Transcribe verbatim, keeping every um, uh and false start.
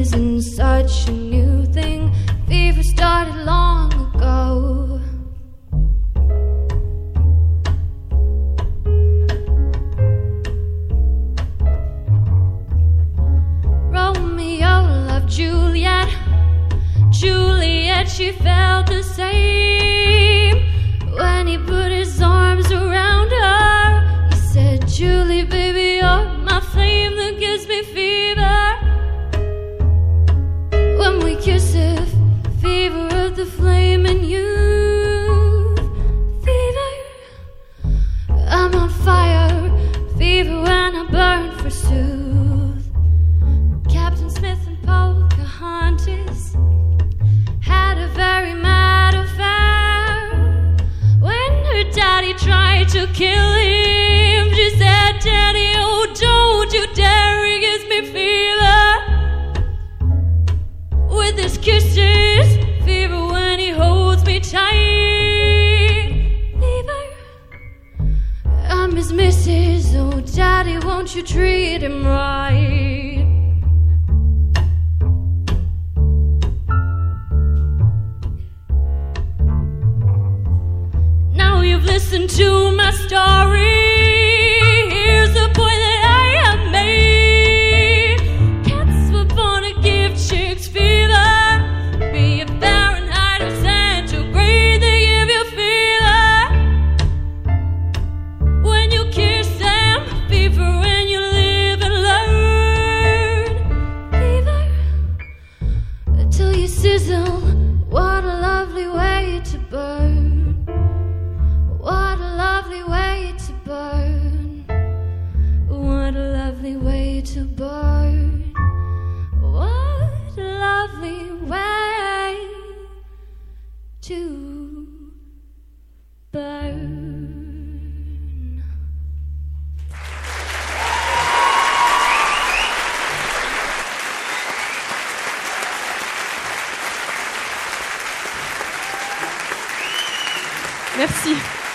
isn't such a new thing. Fever started long ago. Romeo loved Juliet. Juliet, she felt the same. When he put his arms around her, he said, Julie, baby, you're my flame that gives me fever. When we kiss it, fever of the flame in you. Fever, I'm on fire. Fever when I burn forsooth. Captain Smith and Pocahontas had a very mad affair. When her daddy tried to kill him, she said, Daddy, oh, don't you dare, he gives me fever. With his kisses, fever when he holds me tight. Fever, I'm his missus, oh, Daddy, won't you treat him right? Listen to my story. Here's the point that I have made. Cats were born to give chicks fever. Be it Fahrenheit or centigrade, they give you fever. When you kiss them, fever when you live and learn. Fever till you sizzle. What a lovely way to burn. What a lovely way to burn. What a lovely way to burn. What a lovely way to burn. Merci.